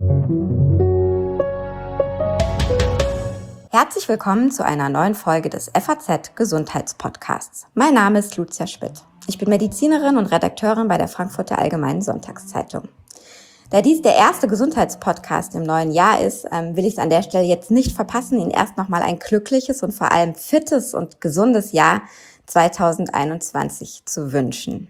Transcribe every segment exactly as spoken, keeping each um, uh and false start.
Herzlich willkommen zu einer neuen Folge des F A Z Gesundheitspodcasts. Mein Name ist Lucia Schmidt. Ich bin Medizinerin und Redakteurin bei der Frankfurter Allgemeinen Sonntagszeitung. Da dies der erste Gesundheitspodcast im neuen Jahr ist, ähm, will ich es an der Stelle jetzt nicht verpassen, Ihnen erst nochmal ein glückliches und vor allem fittes und gesundes Jahr zweitausendeinundzwanzig zu wünschen.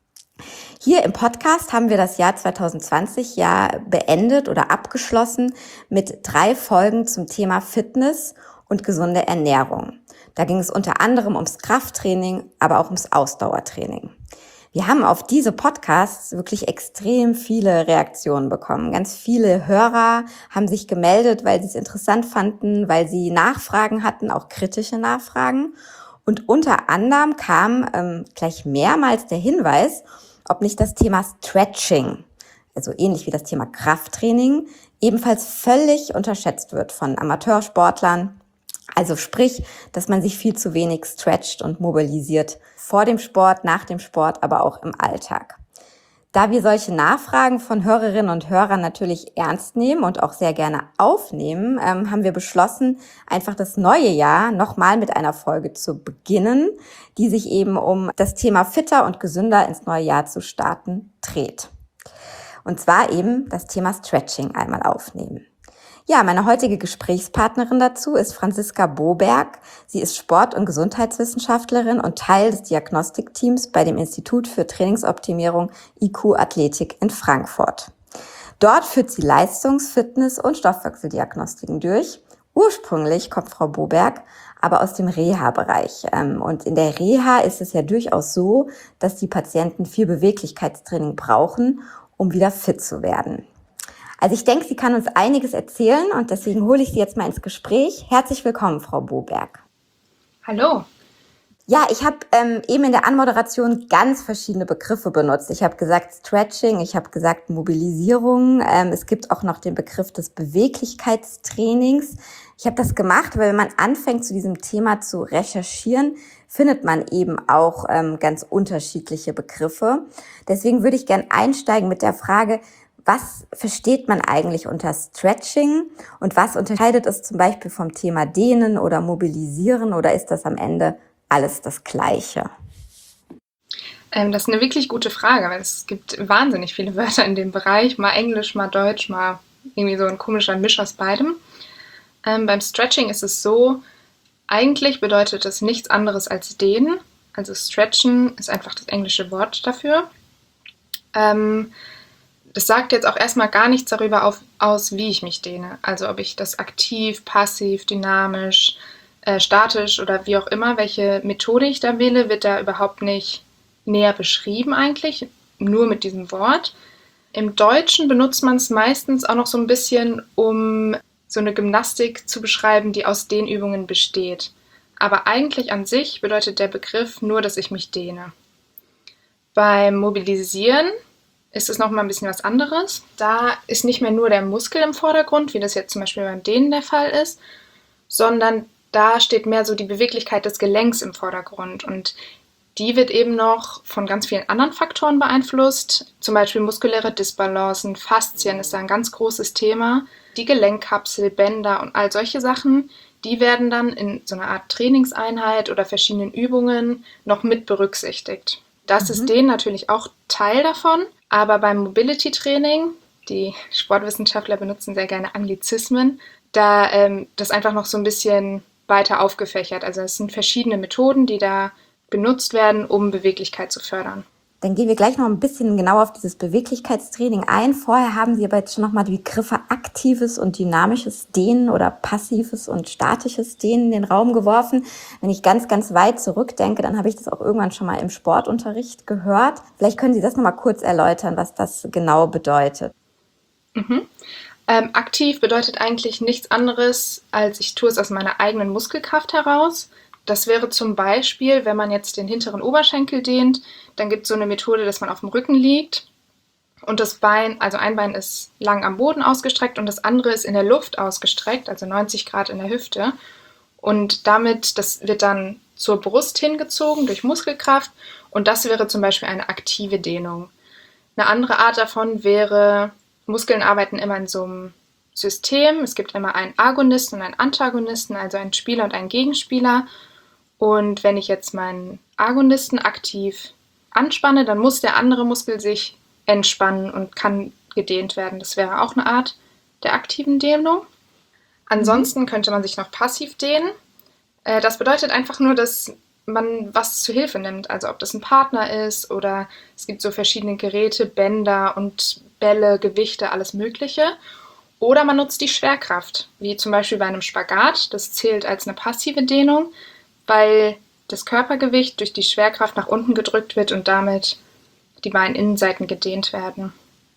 Hier im Podcast haben wir das Jahr zweitausendzwanzig ja beendet oder abgeschlossen mit drei Folgen zum Thema Fitness und gesunde Ernährung. Da ging es unter anderem ums Krafttraining, aber auch ums Ausdauertraining. Wir haben auf diese Podcasts wirklich extrem viele Reaktionen bekommen. Ganz viele Hörer haben sich gemeldet, weil sie es interessant fanden, weil sie Nachfragen hatten, auch kritische Nachfragen. Und unter anderem kam ähm, gleich mehrmals der Hinweis, ob nicht das Thema Stretching, also ähnlich wie das Thema Krafttraining, ebenfalls völlig unterschätzt wird von Amateursportlern. Also sprich, dass man sich viel zu wenig stretcht und mobilisiert vor dem Sport, nach dem Sport, aber auch im Alltag. Da wir solche Nachfragen von Hörerinnen und Hörern natürlich ernst nehmen und auch sehr gerne aufnehmen, ähm, haben wir beschlossen, einfach das neue Jahr nochmal mit einer Folge zu beginnen, die sich eben um das Thema fitter und gesünder ins neue Jahr zu starten dreht. Und zwar eben das Thema Stretching einmal aufnehmen. Ja, meine heutige Gesprächspartnerin dazu ist Franziska Boberg. Sie ist Sport- und Gesundheitswissenschaftlerin und Teil des Diagnostikteams bei dem Institut für Trainingsoptimierung I Q Athletik in Frankfurt. Dort führt sie Leistungs-, Fitness- und Stoffwechseldiagnostiken durch. Ursprünglich kommt Frau Boberg aber aus dem Reha-Bereich. Und in der Reha ist es ja durchaus so, dass die Patienten viel Beweglichkeitstraining brauchen, um wieder fit zu werden. Also ich denke, sie kann uns einiges erzählen und deswegen hole ich sie jetzt mal ins Gespräch. Herzlich willkommen, Frau Boberg. Hallo. Ja, ich habe ähm, eben in der Anmoderation ganz verschiedene Begriffe benutzt. Ich habe gesagt Stretching, ich habe gesagt Mobilisierung. Ähm, es gibt auch noch den Begriff des Beweglichkeitstrainings. Ich habe das gemacht, weil wenn man anfängt, zu diesem Thema zu recherchieren, findet man eben auch ähm, ganz unterschiedliche Begriffe. Deswegen würde ich gern einsteigen mit der Frage, was versteht man eigentlich unter Stretching und was unterscheidet es zum Beispiel vom Thema Dehnen oder Mobilisieren oder ist das am Ende alles das Gleiche? Ähm, das ist eine wirklich gute Frage, weil es gibt wahnsinnig viele Wörter in dem Bereich, mal Englisch, mal Deutsch, mal irgendwie so ein komischer Misch aus beidem. Ähm, beim Stretching ist es so, eigentlich bedeutet es nichts anderes als Dehnen, also Stretchen ist einfach das englische Wort dafür. Ähm, Das sagt jetzt auch erstmal gar nichts darüber auf, aus, wie ich mich dehne. Also ob ich das aktiv, passiv, dynamisch, äh, statisch oder wie auch immer, welche Methode ich da wähle, wird da überhaupt nicht näher beschrieben eigentlich, nur mit diesem Wort. Im Deutschen benutzt man es meistens auch noch so ein bisschen, um so eine Gymnastik zu beschreiben, die aus Dehnübungen besteht. Aber eigentlich an sich bedeutet der Begriff nur, dass ich mich dehne. Beim Mobilisieren ist es nochmal ein bisschen was anderes. Da ist nicht mehr nur der Muskel im Vordergrund, wie das jetzt zum Beispiel beim Dehnen der Fall ist, sondern da steht mehr so die Beweglichkeit des Gelenks im Vordergrund. Und die wird eben noch von ganz vielen anderen Faktoren beeinflusst. Zum Beispiel muskuläre Disbalancen, Faszien ist da ein ganz großes Thema. Die Gelenkkapsel, Bänder und all solche Sachen, die werden dann in so einer Art Trainingseinheit oder verschiedenen Übungen noch mit berücksichtigt. Das ist denen natürlich auch Teil davon, aber beim Mobility-Training, die Sportwissenschaftler benutzen sehr gerne Anglizismen, da ähm, das einfach noch so ein bisschen weiter aufgefächert. Also es sind verschiedene Methoden, die da benutzt werden, um Beweglichkeit zu fördern. Dann gehen wir gleich noch ein bisschen genauer auf dieses Beweglichkeitstraining ein. Vorher haben Sie aber jetzt schon nochmal die Begriffe aktives und dynamisches Dehnen oder passives und statisches Dehnen in den Raum geworfen. Wenn ich ganz, ganz weit zurückdenke, dann habe ich das auch irgendwann schon mal im Sportunterricht gehört. Vielleicht können Sie das nochmal kurz erläutern, was das genau bedeutet. Mhm. Ähm, aktiv bedeutet eigentlich nichts anderes, als ich tue es aus meiner eigenen Muskelkraft heraus. Das wäre zum Beispiel, wenn man jetzt den hinteren Oberschenkel dehnt, dann gibt es so eine Methode, dass man auf dem Rücken liegt und das Bein, also ein Bein ist lang am Boden ausgestreckt und das andere ist in der Luft ausgestreckt, also neunzig Grad in der Hüfte. Und damit, das wird dann zur Brust hingezogen durch Muskelkraft und das wäre zum Beispiel eine aktive Dehnung. Eine andere Art davon wäre Muskeln arbeiten immer in so einem System. Es gibt immer einen Agonisten und einen Antagonisten, also einen Spieler und einen Gegenspieler. Und wenn ich jetzt meinen Agonisten aktiv anspanne, dann muss der andere Muskel sich entspannen und kann gedehnt werden. Das wäre auch eine Art der aktiven Dehnung. Ansonsten mhm. könnte man sich noch passiv dehnen. Äh, das bedeutet einfach nur, dass man was zu Hilfe nimmt. Also ob das ein Partner ist oder es gibt so verschiedene Geräte, Bänder und Bälle, Gewichte, alles Mögliche. Oder man nutzt die Schwerkraft, wie zum Beispiel bei einem Spagat. Das zählt als eine passive Dehnung, weil das Körpergewicht durch die Schwerkraft nach unten gedrückt wird und damit die beiden Innenseiten gedehnt werden.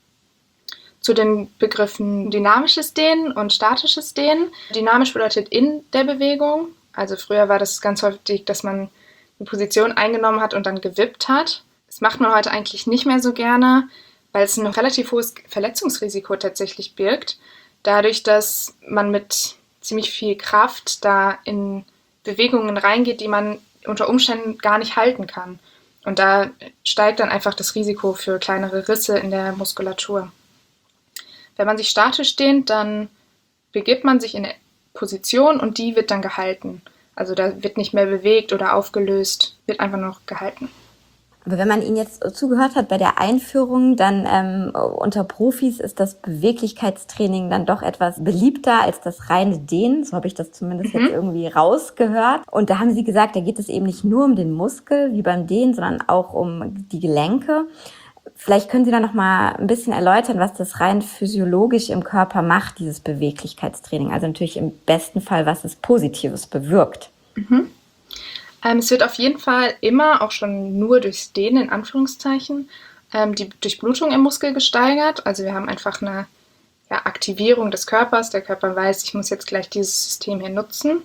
Zu den Begriffen dynamisches Dehnen und statisches Dehnen. Dynamisch bedeutet in der Bewegung. Also früher war das ganz häufig, dass man eine Position eingenommen hat und dann gewippt hat. Das macht man heute eigentlich nicht mehr so gerne, weil es ein relativ hohes Verletzungsrisiko tatsächlich birgt. Dadurch, dass man mit ziemlich viel Kraft da in Bewegungen reingeht, die man unter Umständen gar nicht halten kann. Und da steigt dann einfach das Risiko für kleinere Risse in der Muskulatur. Wenn man sich statisch dehnt, dann begibt man sich in eine Position und die wird dann gehalten. Also da wird nicht mehr bewegt oder aufgelöst, wird einfach noch gehalten. Aber wenn man Ihnen jetzt zugehört hat bei der Einführung, dann ähm, unter Profis ist das Beweglichkeitstraining dann doch etwas beliebter als das reine Dehnen. So habe ich das zumindest mhm. jetzt irgendwie rausgehört. Und da haben Sie gesagt, da geht es eben nicht nur um den Muskel wie beim Dehnen, sondern auch um die Gelenke. Vielleicht können Sie da noch mal ein bisschen erläutern, was das rein physiologisch im Körper macht, dieses Beweglichkeitstraining. Also natürlich im besten Fall, was es Positives bewirkt. Mhm. Ähm, es wird auf jeden Fall immer, auch schon nur durchs Dehnen in Anführungszeichen, ähm, die Durchblutung im Muskel gesteigert. Also wir haben einfach eine ja, Aktivierung des Körpers. Der Körper weiß, ich muss jetzt gleich dieses System hier nutzen.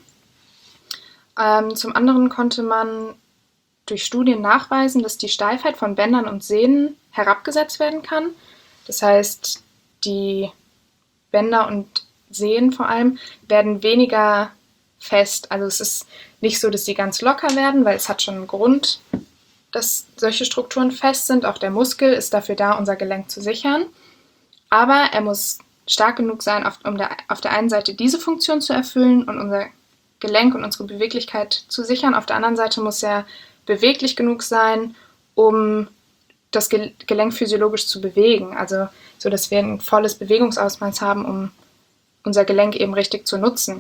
Ähm, zum anderen konnte man durch Studien nachweisen, dass die Steifheit von Bändern und Sehnen herabgesetzt werden kann. Das heißt, die Bänder und Sehnen vor allem werden weniger fest. Also es ist nicht so, dass sie ganz locker werden, weil es hat schon einen Grund, dass solche Strukturen fest sind. Auch der Muskel ist dafür da, unser Gelenk zu sichern. Aber er muss stark genug sein, um der, auf der einen Seite diese Funktion zu erfüllen und unser Gelenk und unsere Beweglichkeit zu sichern. Auf der anderen Seite muss er beweglich genug sein, um das Gelenk physiologisch zu bewegen. Also so, dass wir ein volles Bewegungsausmaß haben, um unser Gelenk eben richtig zu nutzen.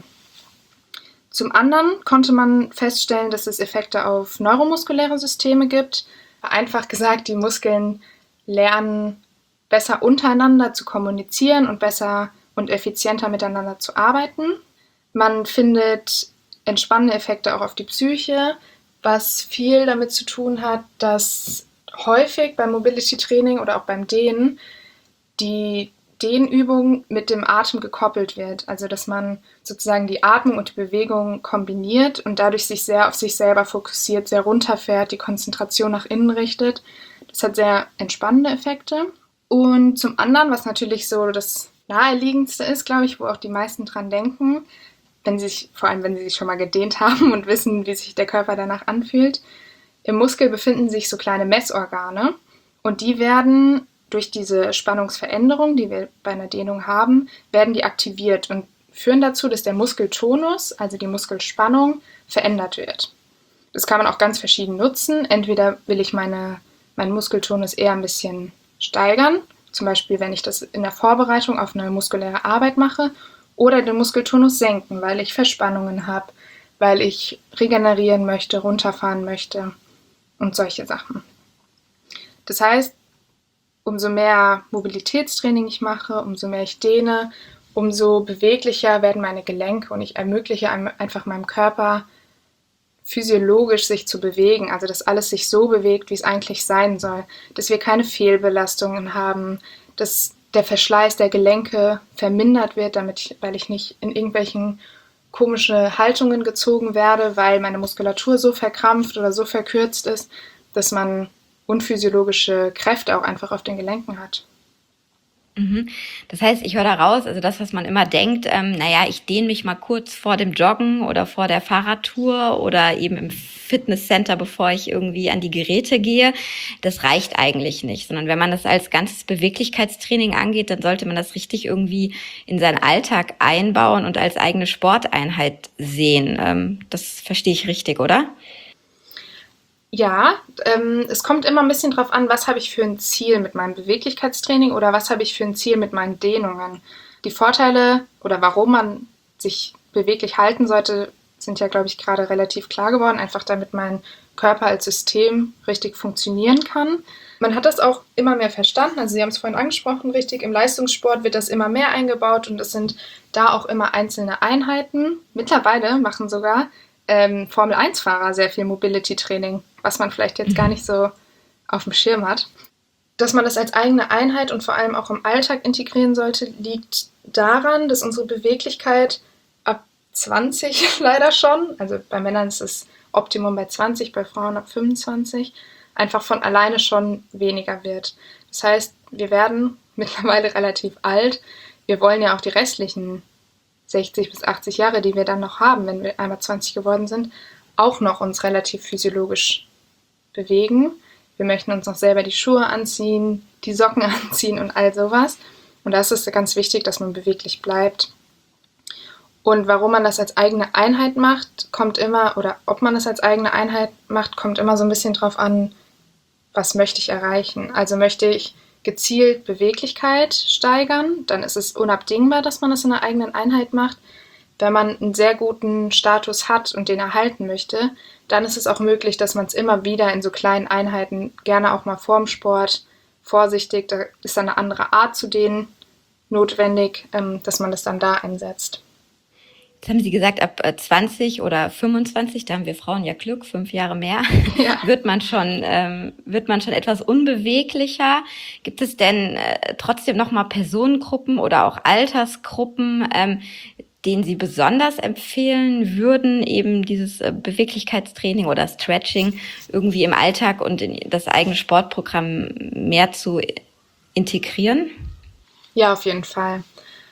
Zum anderen konnte man feststellen, dass es Effekte auf neuromuskuläre Systeme gibt. Einfach gesagt, die Muskeln lernen besser untereinander zu kommunizieren und besser und effizienter miteinander zu arbeiten. Man findet entspannende Effekte auch auf die Psyche, was viel damit zu tun hat, dass häufig beim Mobility-Training oder auch beim Dehnen die Dehnübung mit dem Atem gekoppelt wird. Also dass man sozusagen die Atmung und die Bewegung kombiniert und dadurch sich sehr auf sich selber fokussiert, sehr runterfährt, die Konzentration nach innen richtet. Das hat sehr entspannende Effekte. Und zum anderen, was natürlich so das Naheliegendste ist, glaube ich, wo auch die meisten dran denken, wenn sie sich, vor allem wenn sie sich schon mal gedehnt haben und wissen, wie sich der Körper danach anfühlt. Im Muskel befinden sich so kleine Messorgane und die werden durch diese Spannungsveränderung, die wir bei einer Dehnung haben, werden die aktiviert und führen dazu, dass der Muskeltonus, also die Muskelspannung, verändert wird. Das kann man auch ganz verschieden nutzen. Entweder will ich meine, meinen Muskeltonus eher ein bisschen steigern, zum Beispiel wenn ich das in der Vorbereitung auf eine muskuläre Arbeit mache, oder den Muskeltonus senken, weil ich Verspannungen habe, weil ich regenerieren möchte, runterfahren möchte und solche Sachen. Das heißt, umso mehr Mobilitätstraining ich mache, umso mehr ich dehne, umso beweglicher werden meine Gelenke und ich ermögliche einfach meinem Körper physiologisch sich zu bewegen, also dass alles sich so bewegt, wie es eigentlich sein soll, dass wir keine Fehlbelastungen haben, dass der Verschleiß der Gelenke vermindert wird, damit ich, weil ich nicht in irgendwelchen komische Haltungen gezogen werde, weil meine Muskulatur so verkrampft oder so verkürzt ist, dass man unphysiologische Kräfte auch einfach auf den Gelenken hat. Mhm. Das heißt, ich höre da raus, also das, was man immer denkt, ähm, naja, ich dehne mich mal kurz vor dem Joggen oder vor der Fahrradtour oder eben im Fitnesscenter, bevor ich irgendwie an die Geräte gehe, das reicht eigentlich nicht. Sondern wenn man das als ganzes Beweglichkeitstraining angeht, dann sollte man das richtig irgendwie in seinen Alltag einbauen und als eigene Sporteinheit sehen. Ähm, das verstehe ich richtig, oder? Ja, ähm, es kommt immer ein bisschen drauf an, was habe ich für ein Ziel mit meinem Beweglichkeitstraining oder was habe ich für ein Ziel mit meinen Dehnungen. Die Vorteile oder warum man sich beweglich halten sollte, sind ja, glaube ich, gerade relativ klar geworden, einfach damit mein Körper als System richtig funktionieren kann. Man hat das auch immer mehr verstanden, also Sie haben es vorhin angesprochen, richtig, im Leistungssport wird das immer mehr eingebaut und es sind da auch immer einzelne Einheiten. Mittlerweile machen sogar ähm, Formel eins Fahrer sehr viel Mobility-Training, was man vielleicht jetzt gar nicht so auf dem Schirm hat. Dass man das als eigene Einheit und vor allem auch im Alltag integrieren sollte, liegt daran, dass unsere Beweglichkeit ab zwanzig leider schon, also bei Männern ist das Optimum bei zwanzig, bei Frauen ab fünfundzwanzig, einfach von alleine schon weniger wird. Das heißt, wir werden mittlerweile relativ alt. Wir wollen ja auch die restlichen sechzig bis achtzig Jahre, die wir dann noch haben, wenn wir einmal zwanzig geworden sind, auch noch uns relativ physiologisch bewegen. Wir möchten uns noch selber die Schuhe anziehen, die Socken anziehen und all sowas. Und da ist es ganz wichtig, dass man beweglich bleibt. Und warum man das als eigene Einheit macht, kommt immer, oder ob man das als eigene Einheit macht, kommt immer so ein bisschen drauf an, was möchte ich erreichen. Also möchte ich gezielt Beweglichkeit steigern, dann ist es unabdingbar, dass man das in einer eigenen Einheit macht. Wenn man einen sehr guten Status hat und den erhalten möchte, dann ist es auch möglich, dass man es immer wieder in so kleinen Einheiten, gerne auch mal vorm Sport, vorsichtig, da ist dann eine andere Art zu dehnen notwendig, dass man das dann da einsetzt. Jetzt haben Sie gesagt, ab zwanzig oder fünfundzwanzig, da haben wir Frauen ja Glück, fünf Jahre mehr, ja. wird man schon, ähm, wird man schon etwas unbeweglicher. Gibt es denn äh, trotzdem nochmal Personengruppen oder auch Altersgruppen, ähm, denen Sie besonders empfehlen würden, eben dieses äh, Beweglichkeitstraining oder Stretching irgendwie im Alltag und in das eigene Sportprogramm mehr zu integrieren? Ja, auf jeden Fall.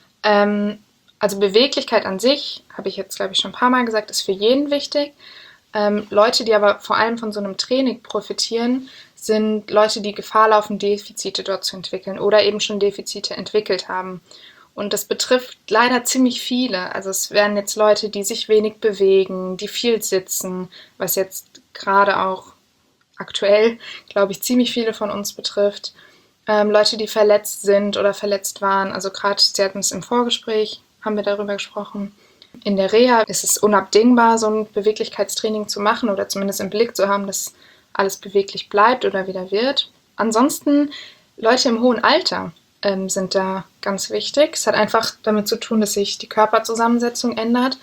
Ähm, Also Beweglichkeit an sich, habe ich jetzt, glaube ich, schon ein paar Mal gesagt, ist für jeden wichtig. Ähm, Leute, die aber vor allem von so einem Training profitieren, sind Leute, die Gefahr laufen, Defizite dort zu entwickeln oder eben schon Defizite entwickelt haben. Und das betrifft leider ziemlich viele. Also es werden jetzt Leute, die sich wenig bewegen, die viel sitzen, was jetzt gerade auch aktuell, glaube ich, ziemlich viele von uns betrifft. Ähm, Leute, die verletzt sind oder verletzt waren. Also gerade, Sie hatten es im Vorgespräch, haben wir darüber gesprochen. In der Reha ist es unabdingbar, so ein Beweglichkeitstraining zu machen oder zumindest im Blick zu haben, dass alles beweglich bleibt oder wieder wird. Ansonsten, Leute im hohen Alter ähm, sind da ganz wichtig. Es hat einfach damit zu tun, dass sich die Körperzusammensetzung ändert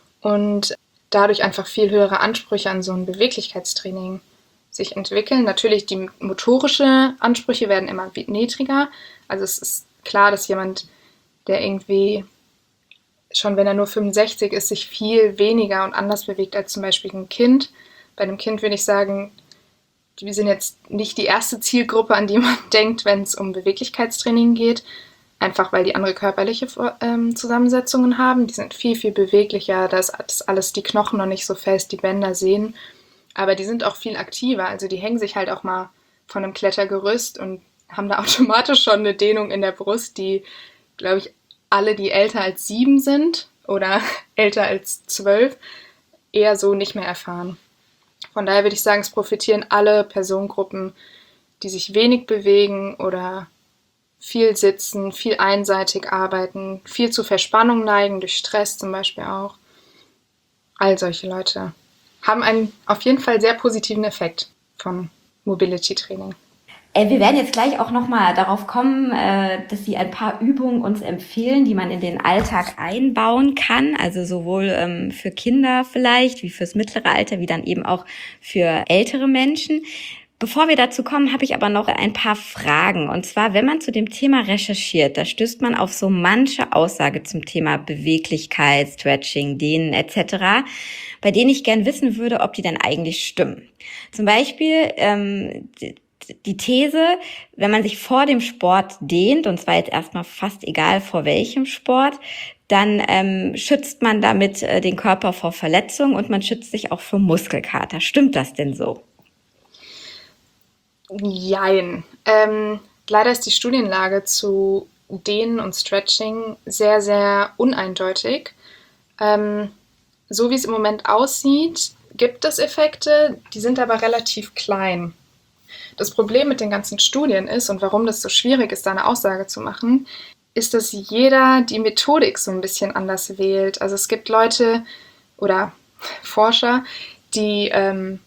und dadurch einfach viel höhere Ansprüche an so ein Beweglichkeitstraining sich entwickeln. Natürlich, die motorische Ansprüche werden immer niedriger. Also es ist klar, dass jemand, der irgendwie schon wenn er nur fünfundsechzig ist, sich viel weniger und anders bewegt als zum Beispiel ein Kind. Bei einem Kind würde ich sagen, wir sind jetzt nicht die erste Zielgruppe, an die man denkt, wenn es um Beweglichkeitstraining geht. Einfach weil die andere körperliche ähm, Zusammensetzungen haben. Die sind viel, viel beweglicher. Da ist alles, die Knochen noch nicht so fest, die Bänder sehen. Aber die sind auch viel aktiver. Also die hängen sich halt auch mal von einem Klettergerüst und haben da automatisch schon eine Dehnung in der Brust, die, glaube ich, alle, die älter als sieben sind oder älter als zwölf, eher so nicht mehr erfahren. Von daher würde ich sagen, es profitieren alle Personengruppen, die sich wenig bewegen oder viel sitzen, viel einseitig arbeiten, viel zu Verspannung neigen, durch Stress zum Beispiel auch. All solche Leute haben einen auf jeden Fall sehr positiven Effekt von Mobility-Training. Wir werden jetzt gleich auch nochmal darauf kommen, dass Sie ein paar Übungen uns empfehlen, die man in den Alltag einbauen kann. Also sowohl für Kinder vielleicht, wie fürs mittlere Alter, wie dann eben auch für ältere Menschen. Bevor wir dazu kommen, habe ich aber noch ein paar Fragen. Und zwar, wenn man zu dem Thema recherchiert, da stößt man auf so manche Aussage zum Thema Beweglichkeit, Stretching, Dehnen et cetera, bei denen ich gern wissen würde, ob die denn eigentlich stimmen. Zum Beispiel, ähm, die These, wenn man sich vor dem Sport dehnt, und zwar jetzt erstmal fast egal vor welchem Sport, dann ähm, schützt man damit äh, den Körper vor Verletzungen und man schützt sich auch vor Muskelkater. Stimmt das denn so? Jein. Ähm, leider ist die Studienlage zu Dehnen und Stretching sehr, sehr uneindeutig. Ähm, so wie es im Moment aussieht, gibt es Effekte, die sind aber relativ klein. Das Problem mit den ganzen Studien ist, und warum das so schwierig ist, da eine Aussage zu machen, ist, dass jeder die Methodik so ein bisschen anders wählt. Also es gibt Leute oder Forscher, die ähm,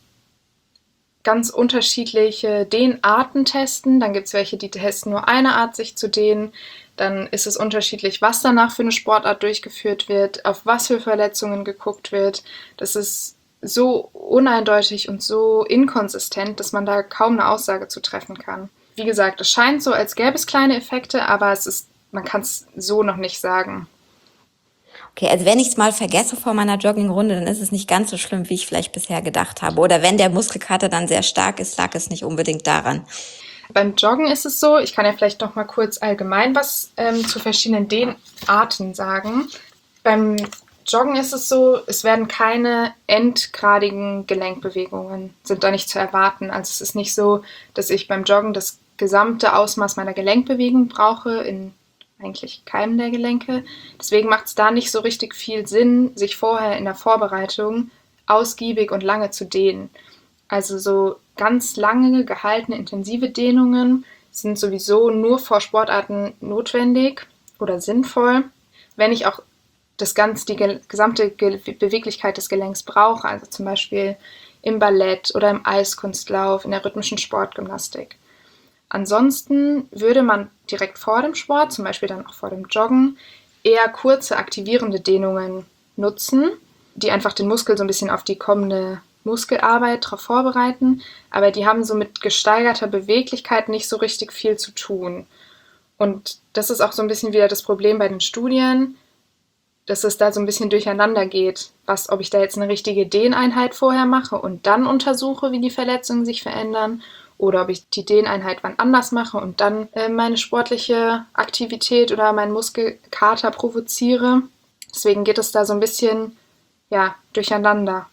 ganz unterschiedliche Dehnarten testen. Dann gibt es welche, die testen nur eine Art, sich zu dehnen. Dann ist es unterschiedlich, was danach für eine Sportart durchgeführt wird, auf was für Verletzungen geguckt wird. Das ist so uneindeutig und so inkonsistent, dass man da kaum eine Aussage zu treffen kann. Wie gesagt, es scheint so, als gäbe es kleine Effekte, aber es ist, man kann es so noch nicht sagen. Okay, also wenn ich es mal vergesse vor meiner Joggingrunde, dann ist es nicht ganz so schlimm, wie ich vielleicht bisher gedacht habe. Oder wenn der Muskelkater dann sehr stark ist, lag es nicht unbedingt daran. Beim Joggen ist es so, ich kann ja vielleicht noch mal kurz allgemein was ähm, zu verschiedenen Dehnarten sagen. Beim Joggen ist es so, es werden keine endgradigen Gelenkbewegungen, sind da nicht zu erwarten. Also es ist nicht so, dass ich beim Joggen das gesamte Ausmaß meiner Gelenkbewegung brauche, in eigentlich keinem der Gelenke. Deswegen macht es da nicht so richtig viel Sinn, sich vorher in der Vorbereitung ausgiebig und lange zu dehnen. Also so ganz lange gehaltene, intensive Dehnungen sind sowieso nur vor Sportarten notwendig oder sinnvoll, wenn ich auch das ganze, die gesamte Beweglichkeit des Gelenks brauche, also zum Beispiel im Ballett oder im Eiskunstlauf, in der rhythmischen Sportgymnastik. Ansonsten würde man direkt vor dem Sport, zum Beispiel dann auch vor dem Joggen, eher kurze aktivierende Dehnungen nutzen, die einfach den Muskel so ein bisschen auf die kommende Muskelarbeit darauf vorbereiten, aber die haben so mit gesteigerter Beweglichkeit nicht so richtig viel zu tun. Und das ist auch so ein bisschen wieder das Problem bei den Studien, dass es da so ein bisschen durcheinander geht, was, ob ich da jetzt eine richtige Dehneinheit vorher mache und dann untersuche, wie die Verletzungen sich verändern, oder ob ich die Dehneinheit wann anders mache und dann äh, meine sportliche Aktivität oder meinen Muskelkater provoziere. Deswegen geht es da so ein bisschen, ja, durcheinander.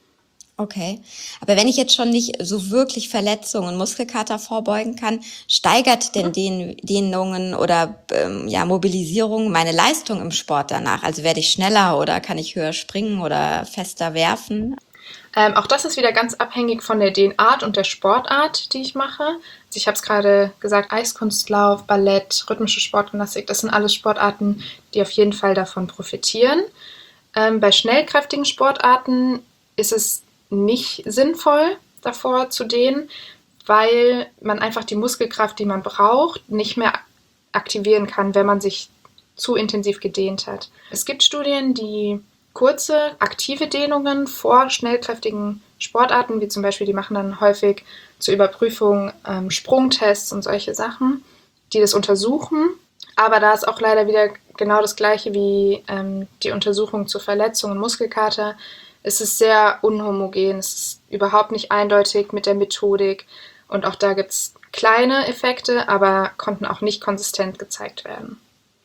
Okay, aber wenn ich jetzt schon nicht so wirklich Verletzungen und Muskelkater vorbeugen kann, steigert denn den Dehnungen oder ähm, ja, Mobilisierung meine Leistung im Sport danach? Also werde ich schneller oder kann ich höher springen oder fester werfen? Ähm, auch das ist wieder ganz abhängig von der Dehnart und der Sportart, die ich mache. Also ich habe es gerade gesagt, Eiskunstlauf, Ballett, rhythmische Sportgymnastik, das sind alles Sportarten, die auf jeden Fall davon profitieren. Ähm, bei schnellkräftigen Sportarten ist es nicht sinnvoll, davor zu dehnen, weil man einfach die Muskelkraft, die man braucht, nicht mehr aktivieren kann, wenn man sich zu intensiv gedehnt hat. Es gibt Studien, die kurze, aktive Dehnungen vor schnellkräftigen Sportarten, wie zum Beispiel, die machen dann häufig zur Überprüfung ähm, Sprungtests und solche Sachen, die das untersuchen. Aber da ist auch leider wieder genau das Gleiche wie ähm, die Untersuchung zur Verletzung und Muskelkater. Es ist sehr unhomogen, es ist überhaupt nicht eindeutig mit der Methodik und auch da gibt es kleine Effekte, aber konnten auch nicht konsistent gezeigt werden.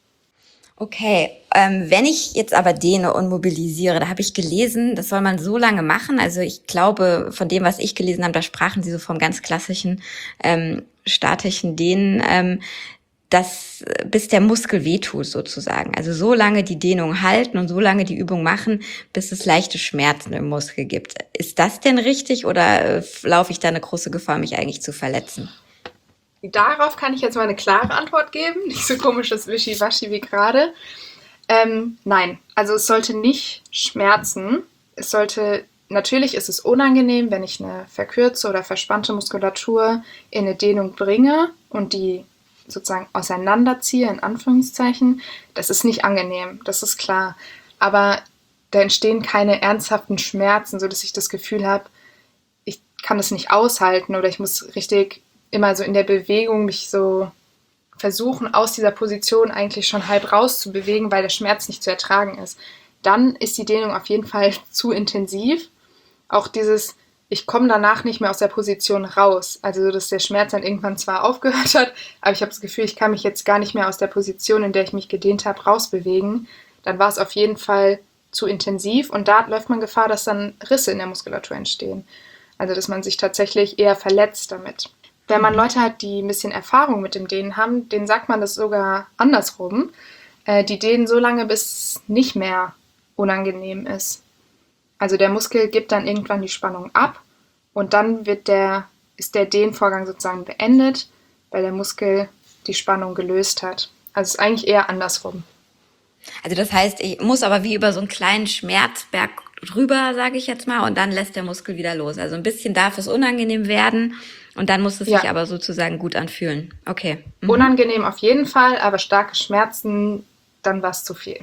Okay, ähm, wenn ich jetzt aber dehne und mobilisiere, da habe ich gelesen, das soll man so lange machen. Also ich glaube, von dem, was ich gelesen habe, da sprachen sie so vom ganz klassischen ähm, statischen Dehnen, ähm, dass bis der Muskel wehtut sozusagen. Also so lange die Dehnung halten und so lange die Übung machen, bis es leichte Schmerzen im Muskel gibt. Ist das denn richtig oder äh, laufe ich da eine große Gefahr, mich eigentlich zu verletzen? Darauf kann ich jetzt mal eine klare Antwort geben, nicht so komisches Wischiwaschi wie gerade. Ähm, nein, also es sollte nicht schmerzen. Es sollte, natürlich ist es unangenehm, wenn ich eine verkürzte oder verspannte Muskulatur in eine Dehnung bringe und die sozusagen auseinanderziehe, in Anführungszeichen. Das ist nicht angenehm, das ist klar. Aber da entstehen keine ernsthaften Schmerzen, sodass ich das Gefühl habe, ich kann das nicht aushalten oder ich muss richtig immer so in der Bewegung mich so versuchen, aus dieser Position eigentlich schon halb rauszubewegen, weil der Schmerz nicht zu ertragen ist. Dann ist die Dehnung auf jeden Fall zu intensiv. Auch dieses ich komme danach nicht mehr aus der Position raus. Also, dass der Schmerz dann irgendwann zwar aufgehört hat, aber ich habe das Gefühl, ich kann mich jetzt gar nicht mehr aus der Position, in der ich mich gedehnt habe, rausbewegen. Dann war es auf jeden Fall zu intensiv und da läuft man Gefahr, dass dann Risse in der Muskulatur entstehen. Also, dass man sich tatsächlich eher verletzt damit. Wenn man Leute hat, die ein bisschen Erfahrung mit dem Dehnen haben, denen sagt man das sogar andersrum. Äh, die dehnen so lange, bis es nicht mehr unangenehm ist. Also der Muskel gibt dann irgendwann die Spannung ab und dann wird der, ist der Dehnvorgang sozusagen beendet, weil der Muskel die Spannung gelöst hat. Also es ist eigentlich eher andersrum. Also das heißt, ich muss aber wie über so einen kleinen Schmerzberg drüber, sage ich jetzt mal, und dann lässt der Muskel wieder los. Also ein bisschen darf es unangenehm werden und dann muss es Ja. sich aber sozusagen gut anfühlen. Okay. Mhm. Unangenehm auf jeden Fall, aber starke Schmerzen, dann war es zu viel.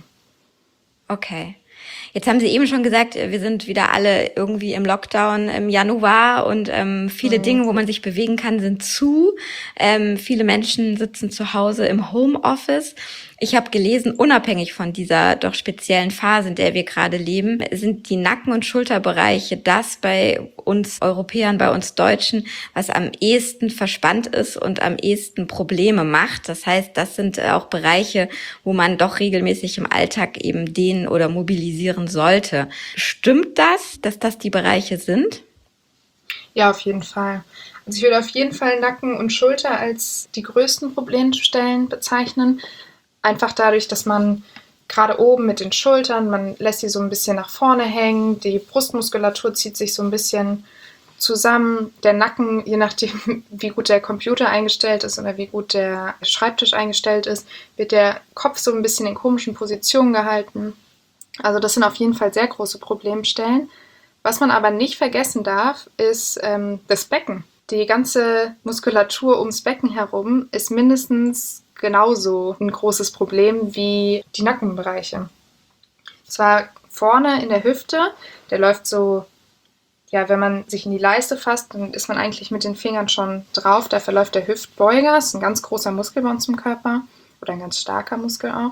Okay. Jetzt haben Sie eben schon gesagt, wir sind wieder alle irgendwie im Lockdown im Januar und ähm, viele mhm. Dinge, wo man sich bewegen kann, sind zu. Ähm, viele Menschen sitzen zu Hause im Homeoffice. Ich habe gelesen, unabhängig von dieser doch speziellen Phase, in der wir gerade leben, sind die Nacken- und Schulterbereiche das bei uns Europäern, bei uns Deutschen, was am ehesten verspannt ist und am ehesten Probleme macht. Das heißt, das sind auch Bereiche, wo man doch regelmäßig im Alltag eben dehnen oder mobilisieren sollte. Stimmt das, dass das die Bereiche sind? Ja, auf jeden Fall. Also ich würde auf jeden Fall Nacken und Schulter als die größten Problemstellen bezeichnen. Einfach dadurch, dass man gerade oben mit den Schultern, man lässt sie so ein bisschen nach vorne hängen, die Brustmuskulatur zieht sich so ein bisschen zusammen, der Nacken, je nachdem, wie gut der Computer eingestellt ist oder wie gut der Schreibtisch eingestellt ist, wird der Kopf so ein bisschen in komischen Positionen gehalten. Also das sind auf jeden Fall sehr große Problemstellen. Was man aber nicht vergessen darf, ist ähm, das Becken. Die ganze Muskulatur ums Becken herum ist mindestens genauso ein großes Problem wie die Nackenbereiche. Zwar vorne in der Hüfte, der läuft so, ja, wenn man sich in die Leiste fasst, dann ist man eigentlich mit den Fingern schon drauf. Da verläuft der Hüftbeuger, das ist ein ganz großer Muskel bei uns im Körper oder ein ganz starker Muskel auch.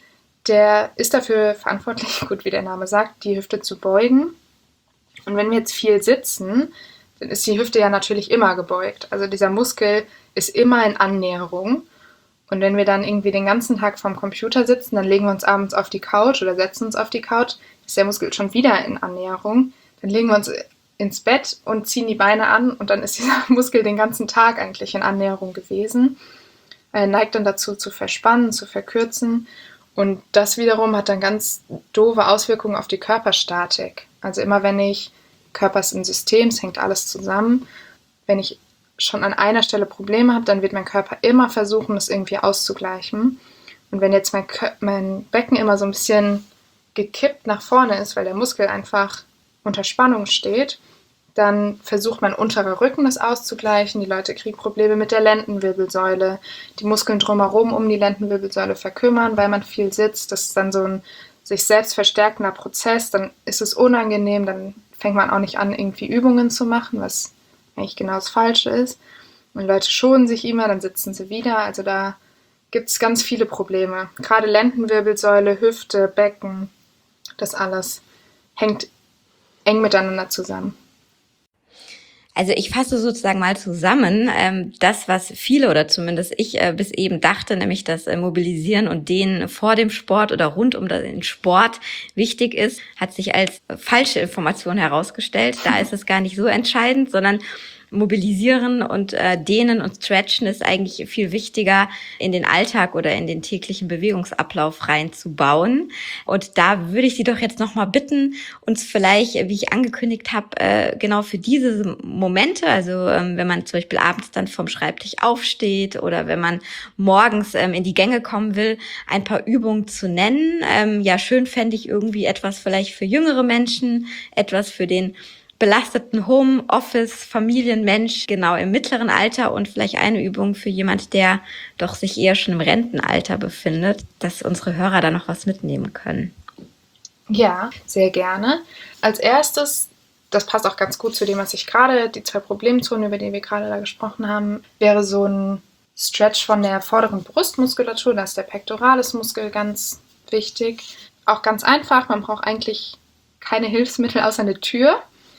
Der ist dafür verantwortlich, gut wie der Name sagt, die Hüfte zu beugen. Und wenn wir jetzt viel sitzen, dann ist die Hüfte ja natürlich immer gebeugt. Also dieser Muskel ist immer in Annäherung. Und wenn wir dann irgendwie den ganzen Tag vorm Computer sitzen, dann legen wir uns abends auf die Couch oder setzen uns auf die Couch, ist der Muskel schon wieder in Annäherung. Dann legen wir uns ins Bett und ziehen die Beine an und dann ist dieser Muskel den ganzen Tag eigentlich in Annäherung gewesen. Er neigt dann dazu zu verspannen, zu verkürzen. Und das wiederum hat dann ganz doofe Auswirkungen auf die Körperstatik. Also immer wenn ich, Körper ist ein System, es hängt alles zusammen, wenn ich schon an einer Stelle Probleme habe, dann wird mein Körper immer versuchen, das irgendwie auszugleichen. Und wenn jetzt mein, Kö- mein Becken immer so ein bisschen gekippt nach vorne ist, weil der Muskel einfach unter Spannung steht, dann versucht mein unterer Rücken das auszugleichen. Die Leute kriegen Probleme mit der Lendenwirbelsäule. Die Muskeln drumherum um die Lendenwirbelsäule verkümmern, weil man viel sitzt. Das ist dann so ein sich selbst verstärkender Prozess. Dann ist es unangenehm, dann fängt man auch nicht an, irgendwie Übungen zu machen, was eigentlich genau das Falsche ist. Und Leute schonen sich immer, dann sitzen sie wieder. Also da gibt es ganz viele Probleme. Gerade Lendenwirbelsäule, Hüfte, Becken, das alles hängt eng miteinander zusammen. Also ich fasse sozusagen mal zusammen, ähm, das, was viele oder zumindest ich äh, bis eben dachte, nämlich das äh, Mobilisieren und Dehnen vor dem Sport oder rund um den Sport wichtig ist, hat sich als falsche Information herausgestellt. Da ist es gar nicht so entscheidend, sondern Mobilisieren und äh, Dehnen und Stretchen ist eigentlich viel wichtiger in den Alltag oder in den täglichen Bewegungsablauf reinzubauen. Und da würde ich Sie doch jetzt nochmal bitten, uns vielleicht, wie ich angekündigt habe, äh, genau für diese Momente, also ähm, wenn man zum Beispiel abends dann vom Schreibtisch aufsteht oder wenn man morgens ähm, in die Gänge kommen will, ein paar Übungen zu nennen. Ähm, ja, schön fände ich irgendwie etwas vielleicht für jüngere Menschen, etwas für den belasteten Homeoffice-Familienmensch, genau im mittleren Alter und vielleicht eine Übung für jemand, der doch sich eher schon im Rentenalter befindet, dass unsere Hörer da noch was mitnehmen können. Ja, sehr gerne. Als erstes, das passt auch ganz gut zu dem, was ich gerade, die zwei Problemzonen, über die wir gerade da gesprochen haben, wäre so ein Stretch von der vorderen Brustmuskulatur, da ist der Pectoralis-Muskel ganz wichtig. Auch ganz einfach, man braucht eigentlich keine Hilfsmittel außer eine Tür.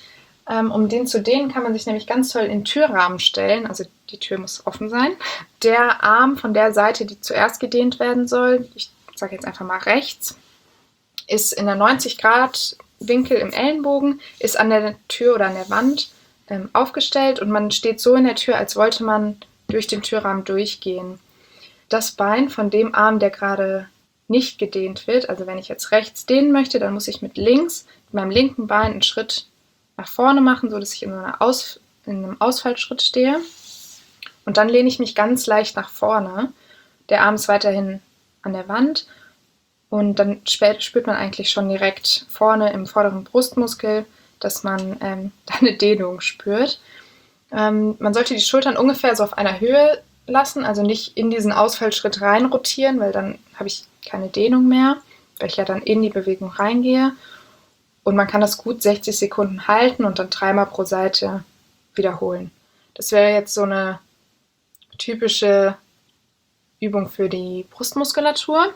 Ähm, um den zu dehnen, kann man sich nämlich ganz toll in den Türrahmen stellen. Also die Tür muss offen sein. Der Arm von der Seite, die zuerst gedehnt werden soll, ich sage jetzt einfach mal rechts, ist in der neunzig Grad Winkel im Ellenbogen, ist an der Tür oder an der Wand ähm, aufgestellt und man steht so in der Tür, als wollte man durch den Türrahmen durchgehen. Das Bein von dem Arm, der gerade nicht gedehnt wird, also wenn ich jetzt rechts dehnen möchte, dann muss ich mit links, mit meinem linken Bein einen Schritt nach vorne machen, sodass ich in, einer Aus, in einem Ausfallschritt stehe. Und dann lehne ich mich ganz leicht nach vorne. Der Arm ist weiterhin an der Wand. Und dann spürt man eigentlich schon direkt vorne im vorderen Brustmuskel, dass man ähm, da eine Dehnung spürt. Ähm, man sollte die Schultern ungefähr so auf einer Höhe lassen, also nicht in diesen Ausfallschritt rein rotieren, weil dann habe ich keine Dehnung mehr, weil ich ja dann in die Bewegung reingehe. Und man kann das gut sechzig Sekunden halten und dann dreimal pro Seite wiederholen. Das wäre jetzt so eine typische Übung für die Brustmuskulatur.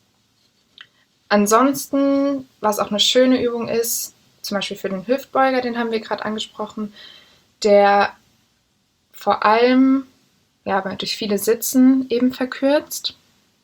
Ansonsten, was auch eine schöne Übung ist, zum Beispiel für den Hüftbeuger, den haben wir gerade angesprochen, der vor allem ja, durch viele Sitzen eben verkürzt.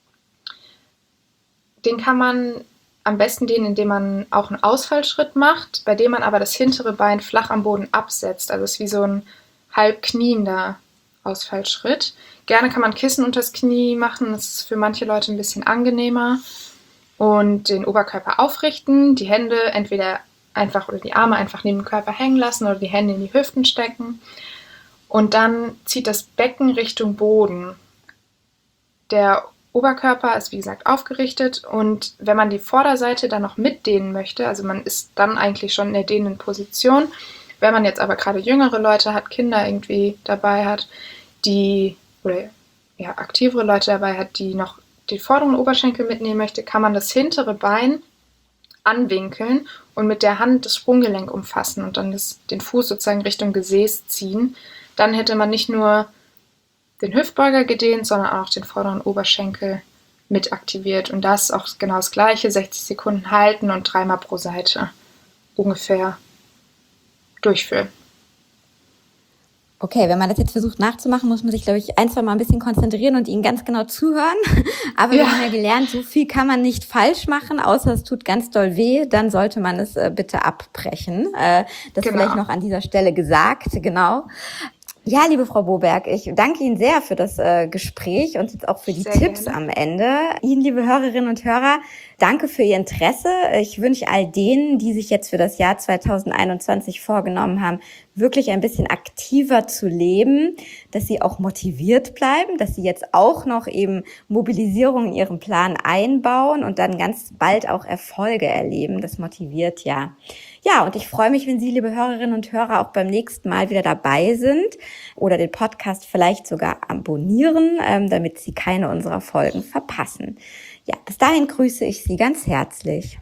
Den kann man am besten dehnen, indem man auch einen Ausfallschritt macht, bei dem man aber das hintere Bein flach am Boden absetzt. Also es ist wie so ein halb kniender Ausfallschritt. Gerne kann man Kissen unters Knie machen, das ist für manche Leute ein bisschen angenehmer. Und den Oberkörper aufrichten, die Hände entweder einfach oder die Arme einfach neben dem Körper hängen lassen oder die Hände in die Hüften stecken. Und dann zieht das Becken Richtung Boden. Der Oberkörper ist wie gesagt aufgerichtet und wenn man die Vorderseite dann noch mitdehnen möchte, also man ist dann eigentlich schon in der dehnenden Position, wenn man jetzt aber gerade jüngere Leute hat, Kinder irgendwie dabei hat, die oder ja, aktivere Leute dabei hat, die noch den vorderen Oberschenkel mitnehmen möchte, kann man das hintere Bein anwinkeln und mit der Hand das Sprunggelenk umfassen und dann das, den Fuß sozusagen Richtung Gesäß ziehen. Dann hätte man nicht nur den Hüftbeuger gedehnt, sondern auch den vorderen Oberschenkel mit aktiviert. Und das ist auch genau das Gleiche, sechzig Sekunden halten und dreimal pro Seite ungefähr durchführen. Okay, wenn man das jetzt versucht nachzumachen, muss man sich, glaube ich, ein, zwei Mal ein bisschen konzentrieren und ihnen ganz genau zuhören. Aber ja. Wir haben ja gelernt, so viel kann man nicht falsch machen, außer es tut ganz doll weh. Dann sollte man es äh, bitte abbrechen. Äh, das genau. Vielleicht noch an dieser Stelle gesagt, genau. Ja, liebe Frau Boberg, ich danke Ihnen sehr für das äh, Gespräch und jetzt auch für die sehr Tipps gerne. Am Ende. Ihnen, liebe Hörerinnen und Hörer, danke für Ihr Interesse. Ich wünsche all denen, die sich jetzt für das Jahr zwanzig einundzwanzig vorgenommen haben, wirklich ein bisschen aktiver zu leben, dass sie auch motiviert bleiben, dass sie jetzt auch noch eben Mobilisierung in ihren Plan einbauen und dann ganz bald auch Erfolge erleben. Das motiviert ja. Ja, und ich freue mich, wenn Sie, liebe Hörerinnen und Hörer, auch beim nächsten Mal wieder dabei sind oder den Podcast vielleicht sogar abonnieren, ähm, damit Sie keine unserer Folgen verpassen. Ja, bis dahin grüße ich Sie ganz herzlich.